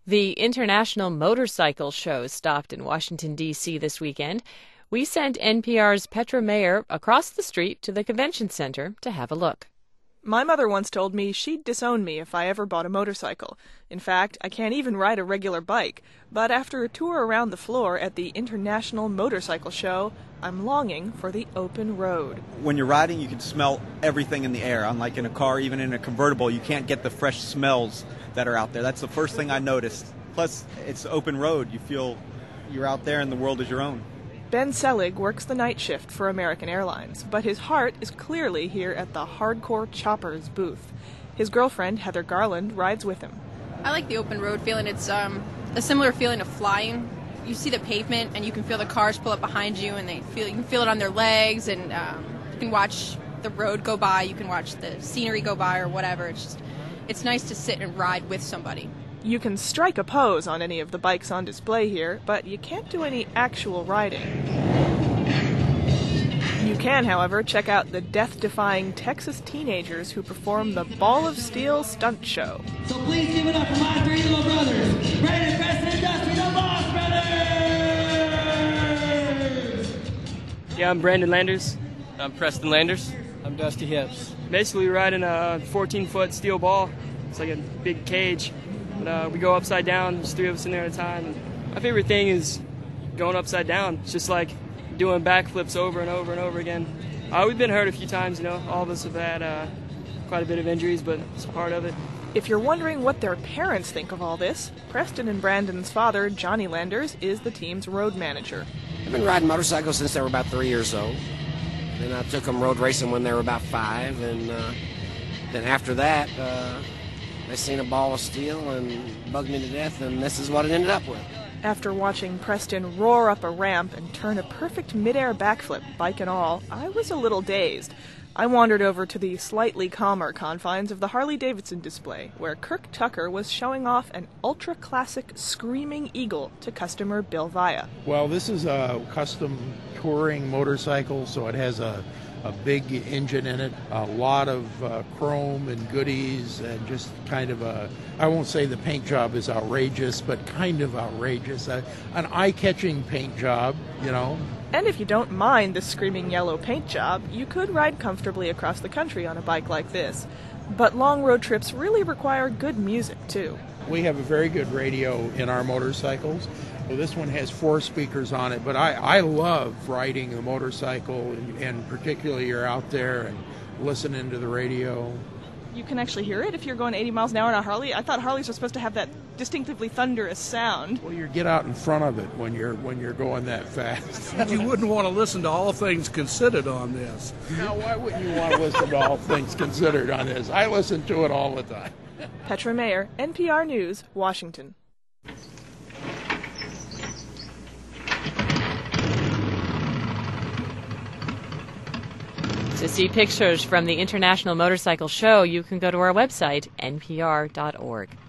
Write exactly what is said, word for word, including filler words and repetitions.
The International Motorcycle Show stopped in Washington, D C this weekend. We sent N P R's Petra Mayer across the street to the convention center to have a look. My mother once told me she'd disown me if I ever bought a motorcycle. In fact, I can't even ride a regular bike. But after a tour around the floor at the International Motorcycle Show, I'm longing for the open road. When you're riding, you can smell everything in the air. Unlike in a car, even in a convertible, you can't get the fresh smells that are out there. That's the first thing I noticed. Plus, it's open road. You feel you're out there and the world is your own. Ben Selig works the night shift for American Airlines, but his heart is clearly here at the Hardcore Choppers booth. His girlfriend, Heather Garland, rides with him. I like the open road feeling. It's um, a similar feeling of flying. You see the pavement and you can feel the cars pull up behind you, and they feel you can feel it on their legs, and um, you can watch the road go by, you can watch the scenery go by or whatever. It's just it's nice to sit and ride with somebody. You can strike a pose on any of the bikes on display here, but you can't do any actual riding. You can, however, check out the death-defying Texas teenagers who perform the Ball of Steel stunt show. So please give it up for my three little brothers, Brandon, Preston, and Dusty, the Boss Brothers! Yeah, I'm Brandon Landers. I'm Preston Landers. I'm Dusty Hips. Basically riding a fourteen-foot steel ball. It's like a big cage. But, uh, we go upside down. There's three of us in there at a time. And my favorite thing is going upside down. It's just like doing backflips over and over and over again. Uh, we've been hurt a few times, you know. All of us have had uh, quite a bit of injuries, but it's a part of it. If you're wondering what their parents think of all this, Preston and Brandon's father, Johnny Landers, is the team's road manager. I've been riding motorcycles since they were about three years old. Then I took them road racing when they were about five, and uh, then after that, uh, they seen a ball of steel and bugged me to death, and this is what it ended up with. After watching Preston roar up a ramp and turn a perfect mid-air backflip, bike and all, I was a little dazed. I wandered over to the slightly calmer confines of the Harley-Davidson display, where Kirk Tucker was showing off an ultra-classic Screaming Eagle to customer Bill Vaya. Well, this is a custom touring motorcycle, so it has a a big engine in it, a lot of uh, chrome and goodies, and just kind of a, I won't say the paint job is outrageous, but kind of outrageous. A, an eye-catching paint job, you know. And if you don't mind the screaming yellow paint job, you could ride comfortably across the country on a bike like this. But long road trips really require good music, too. We have a very good radio in our motorcycles. Well, this one has four speakers on it, but I, I love riding the motorcycle, and, and particularly you're out there and listening to the radio. You can actually hear it if you're going eighty miles an hour on a Harley? I thought Harleys were supposed to have that distinctively thunderous sound. Well, you get out in front of it when you're when you're going that fast. You wouldn't want to listen to All Things Considered on this. Now, why wouldn't you want to listen to All Things Considered on this? I listen to it all the time. Petra Mayer, N P R News, Washington. To see pictures from the International Motorcycle Show, you can go to our website, N P R dot org.